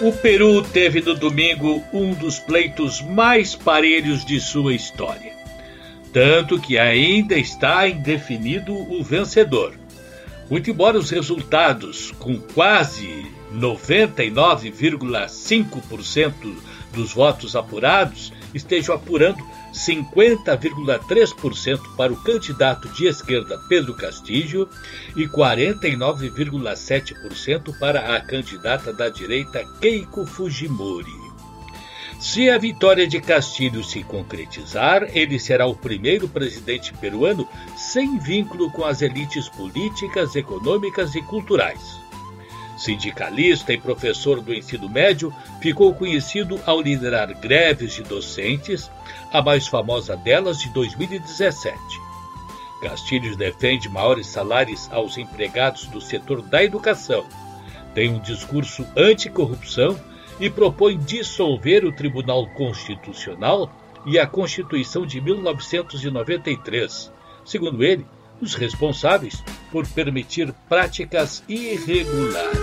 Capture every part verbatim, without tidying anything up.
O Peru teve no domingo um dos pleitos mais parelhos de sua história. Tanto que ainda está indefinido o vencedor. Muito embora os resultados, com quase noventa e nove vírgula cinco por cento dos votos apurados, estejam apurando cinquenta vírgula três por cento para o candidato de esquerda Pedro Castillo e quarenta e nove vírgula sete por cento para a candidata da direita Keiko Fujimori. Se a vitória de Castillo se concretizar, ele será o primeiro presidente peruano sem vínculo com as elites políticas, econômicas e culturais. Sindicalista e professor do ensino médio, ficou conhecido ao liderar greves de docentes, a mais famosa delas de dois mil e dezessete. Castillo defende maiores salários aos empregados do setor da educação, tem um discurso anticorrupção e propõe dissolver o Tribunal Constitucional e a Constituição de mil novecentos e noventa e três, segundo ele, os responsáveis por permitir práticas irregulares.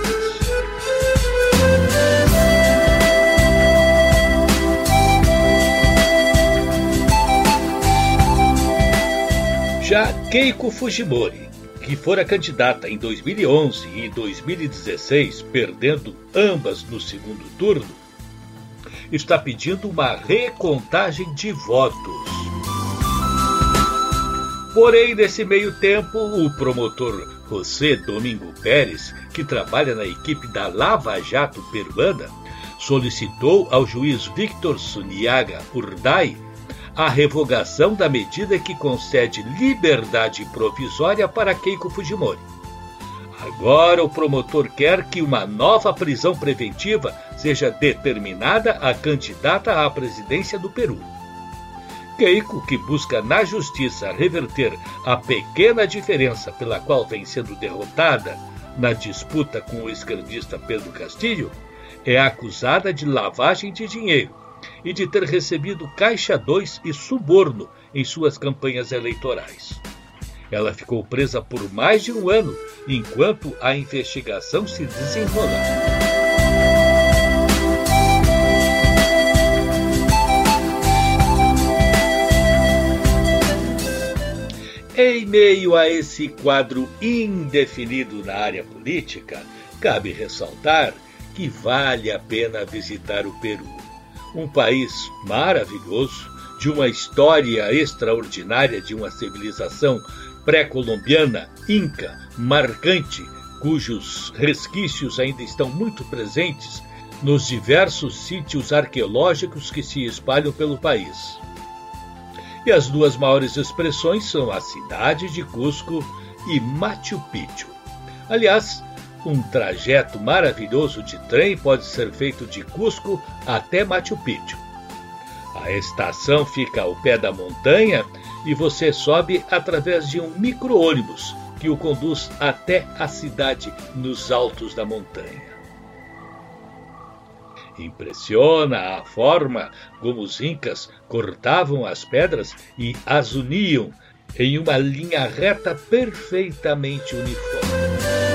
Já Keiko Fujimori, que fora candidata em dois mil e onze e dois mil e dezesseis, perdendo ambas no segundo turno, está pedindo uma recontagem de votos. Porém, nesse meio tempo, o promotor José Domingo Pérez, que trabalha na equipe da Lava Jato peruana, solicitou ao juiz Victor Suniaga Urday a revogação da medida que concede liberdade provisória para Keiko Fujimori. Agora o promotor quer que uma nova prisão preventiva seja determinada à candidata à presidência do Peru. Keiko, que busca na justiça reverter a pequena diferença pela qual vem sendo derrotada na disputa com o esquerdista Pedro Castillo, é acusada de lavagem de dinheiro e de ter recebido caixa dois e suborno em suas campanhas eleitorais. Ela ficou presa por mais de um ano, enquanto a investigação se desenrolava. Em meio a esse quadro indefinido na área política, cabe ressaltar que vale a pena visitar o Peru. Um país maravilhoso, de uma história extraordinária de uma civilização pré-colombiana, inca, marcante, cujos resquícios ainda estão muito presentes nos diversos sítios arqueológicos que se espalham pelo país. E as duas maiores expressões são a cidade de Cusco e Machu Picchu. Aliás, um trajeto maravilhoso de trem pode ser feito de Cusco até Machu Picchu. A estação fica ao pé da montanha e você sobe através de um micro-ônibus que o conduz até a cidade nos altos da montanha. Impressiona a forma como os incas cortavam as pedras e as uniam em uma linha reta perfeitamente uniforme.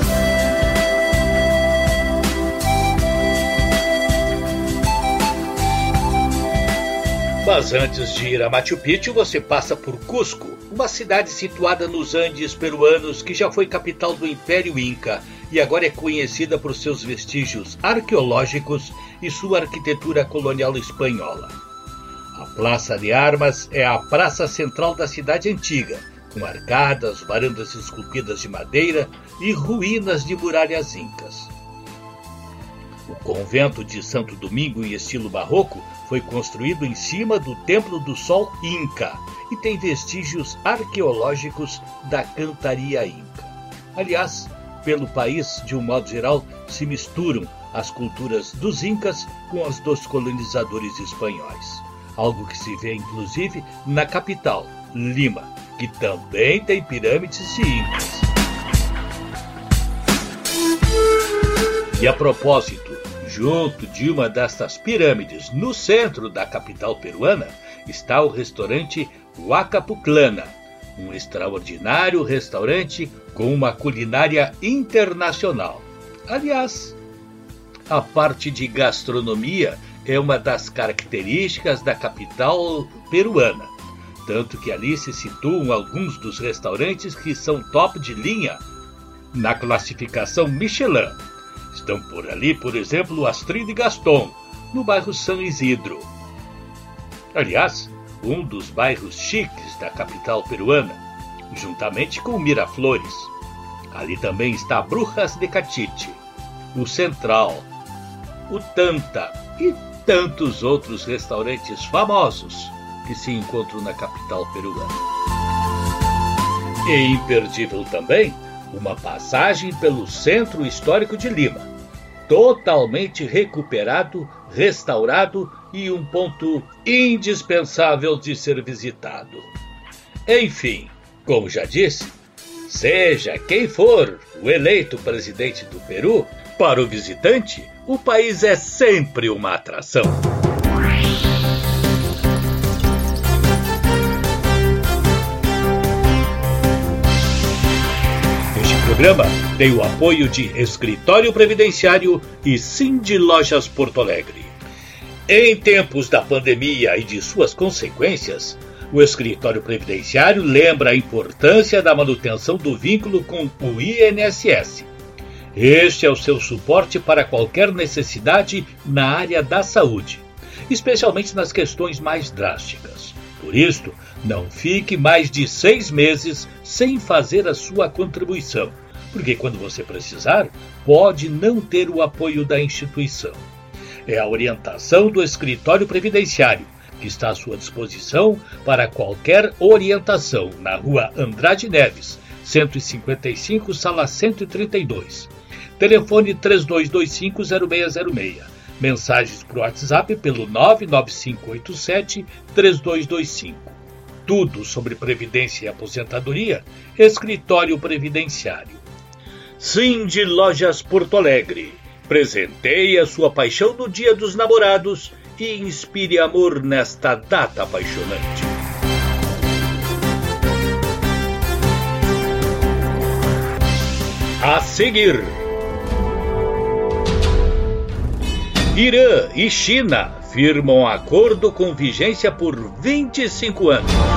Mas antes de ir a Machu Picchu, você passa por Cusco, uma cidade situada nos Andes peruanos que já foi capital do Império Inca e agora é conhecida por seus vestígios arqueológicos e sua arquitetura colonial espanhola. A Praça de Armas é a praça central da cidade antiga, com arcadas, varandas esculpidas de madeira e ruínas de muralhas incas. O convento de Santo Domingo, em estilo barroco, foi construído em cima do Templo do Sol Inca e tem vestígios arqueológicos da cantaria inca. Aliás, pelo país, de um modo geral, se misturam as culturas dos incas com as dos colonizadores espanhóis. Algo que se vê, inclusive, na capital, Lima, que também tem pirâmides de incas. E a propósito, junto de uma destas pirâmides, no centro da capital peruana, está o restaurante Huacapuclana, um extraordinário restaurante com uma culinária internacional. Aliás, a parte de gastronomia é uma das características da capital peruana, tanto que ali se situam alguns dos restaurantes que são top de linha na classificação Michelin. Estão por ali, por exemplo, o Astrid Gaston, no bairro São Isidro. Aliás, um dos bairros chiques da capital peruana, juntamente com Miraflores. Ali também está Brujas de Catite, o Central, o Tanta e tantos outros restaurantes famosos que se encontram na capital peruana. E imperdível também uma passagem pelo Centro Histórico de Lima, totalmente recuperado, restaurado e um ponto indispensável de ser visitado. Enfim, como já disse, seja quem for o eleito presidente do Peru, para o visitante, o país é sempre uma atração. O programa tem o apoio de Escritório Previdenciário e Cindy Lojas Porto Alegre. Em tempos da pandemia e de suas consequências, o Escritório Previdenciário lembra a importância da manutenção do vínculo com o I N S S. Este é o seu suporte para qualquer necessidade na área da saúde, especialmente nas questões mais drásticas. Por isso, não fique mais de seis meses sem fazer a sua contribuição, porque quando você precisar, pode não ter o apoio da instituição. É a orientação do Escritório Previdenciário, que está à sua disposição para qualquer orientação na Rua Andrade Neves, cento e cinquenta e cinco, sala cento e trinta e dois. Telefone três dois dois cinco, zero seis zero seis. Mensagens para o WhatsApp pelo nove nove cinco oito sete, três dois dois cinco. Tudo sobre Previdência e Aposentadoria, Escritório Previdenciário. Cindy Lojas Porto Alegre. Presenteie a sua paixão no Dia dos Namorados e inspire amor nesta data apaixonante. A seguir, Irã e China firmam acordo com vigência por vinte e cinco anos.